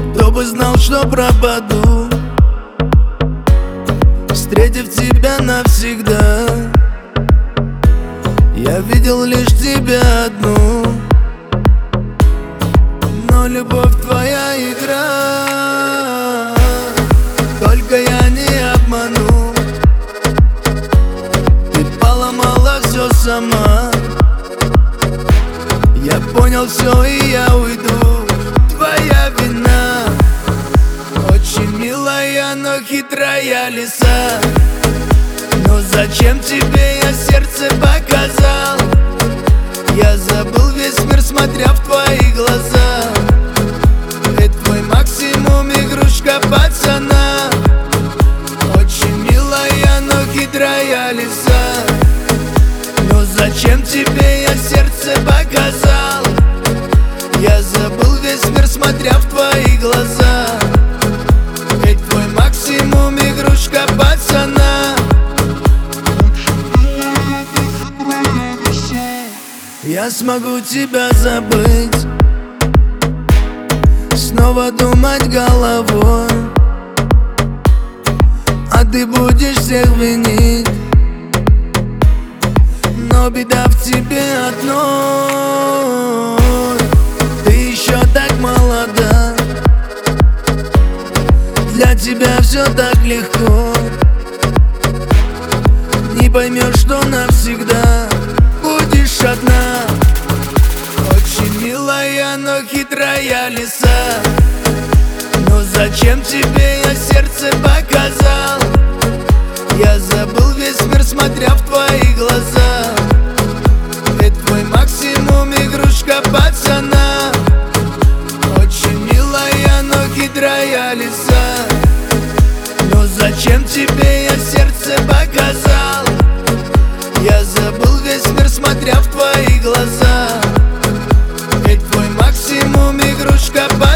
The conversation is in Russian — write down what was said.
Кто бы знал, что пропаду, встретив тебя навсегда. Я видел лишь тебя одну, но любовь твоя игра. Только я не обману, ты поломала все сама. Я понял все и я уйду, твоя вина. Очень милая, но хитрая лиса. Но зачем тебе я сердце показал? Я забыл весь мир, смотря в твои глаза. Это твой максимум, игрушка пацана. Очень милая, но хитрая лиса. Но зачем тебе я сердце показал? Я забыл весь мир, смотря в твои глаза. Ведь твой максимум, игрушка пацана. Я смогу тебя забыть, снова думать головой, а ты будешь всех винить. Но беда в тебе одной, ты еще так молода. Для тебя все так легко, не поймешь, что навсегда будешь одна. Очень милая, но хитрая лиса. Но зачем тебе я сердце показал? Я забыл весь мир, смотря в твои глаза. Ведь твой максимум, игрушка пацана. Очень милая, но хитрая лиса. Но зачем тебе я сердце показал? Я забыл весь мир, смотря в твои глаза. Ведь твой максимум, игрушка пацана.